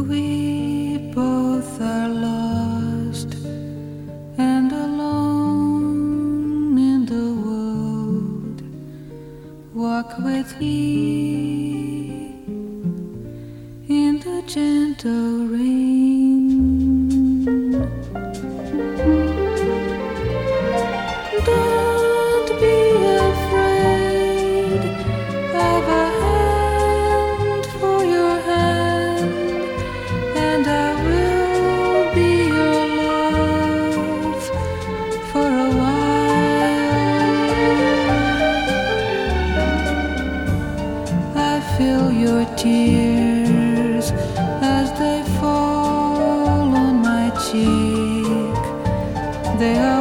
We both are lost and alone in the world. Walk with me in the gentle rain. Don't be afraid of a hand for your hand, and I will be your love for a while. I feel your tears as they fall on my cheek. They are